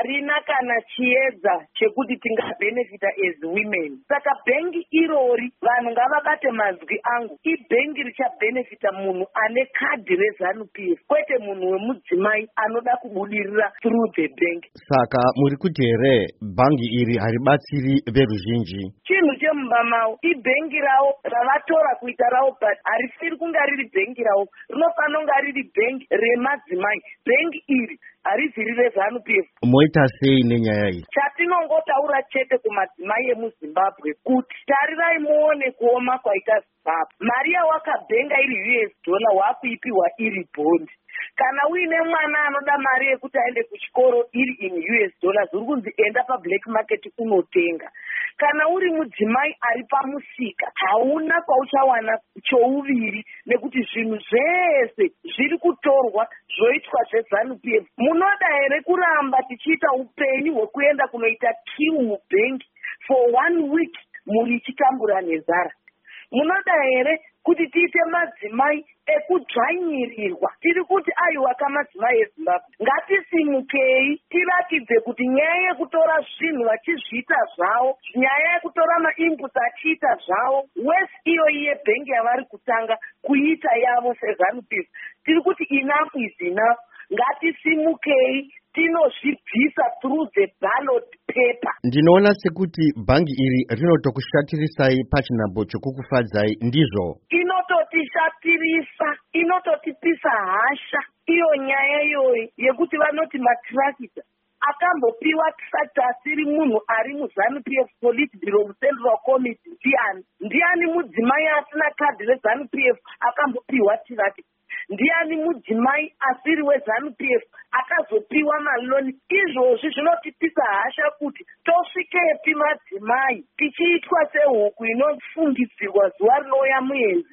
harina kana chiedza chekuti tingabhenefita as women. Saka bhengi irori vanhu ngavabate mazwi angu, ibhengi richabhenefita munhu ane kadhi reZANU-PF, kwete munhu wemudzimai anoda kubudirira through the bank. Saka muri kuti here bhangi iri haribatsiri veruzhinji? Chinhu chemumba mavo ibhengi ravo ravatora kuita ravo, but harisiri kunga riri bhengi ravo, rinofanira kunga riri bhengi remadzimai. Bhengi iri hariziri reZANU-PF. Moita sei nenyaya iyi? Chatinongotaura chete kumadzimai emuZimbabwe kuti tarirai muone kuoma kwaita Zimbabwe. Mari yawakabhenga iri $, wakuipiwa iri bhondi. Kana uine mwana anoda mari yekuti aende kuchikoro iri in $, uri kunzi enda pablack market unotenga. Kana uri mudzimai ari pamusika hauna kwauchawana chouviri, nekuti zvinhu zvese zviri kutorwa zvoitwa zveZANU-PF. Munoda here kuramba tichiita upenyu hwekuenda kunoita queue mubhengi for 1 week muri chitambura nezara? Munoda here kuti tiite madzimai ekudzvanyirirwa? Tiri kuti aiwa kamadzimai eZimbabwe, ngatisimukei tirakidze kuti nyaya yekutora zvinhu vachizviita zvavo, nyaya yekutora mainputs achiita zvavo, wesi iyoyi yebhengi yavari kutanga kuita yavo seZANU-PF, tiri kuti enough is enough. Ngatisimukei tinozvibvisa through the ballot paper. Ndinoona sekuti bhangi iri rinotokushatirisai pachinhambo chokukufadzai, ndizvo? Inototishatirisa, inototipisa hasha iyo nyaya iyoyi yekuti vanoti matrakita akambopiwa tisati asiri munhu ari muZANU-PF Politburo muCentral Committee. Ndiani mudzimai asina kadhi reZANU-PF akambopiwa tirakita? Ndiani mudzimai asiri weZANU-PF akazopiwa maloni? Izvozvi zvinotipisa hasha kuti tosvikepi madzimai tichiitwa sehuku inofungidzirwa zuva rinouya muenzi.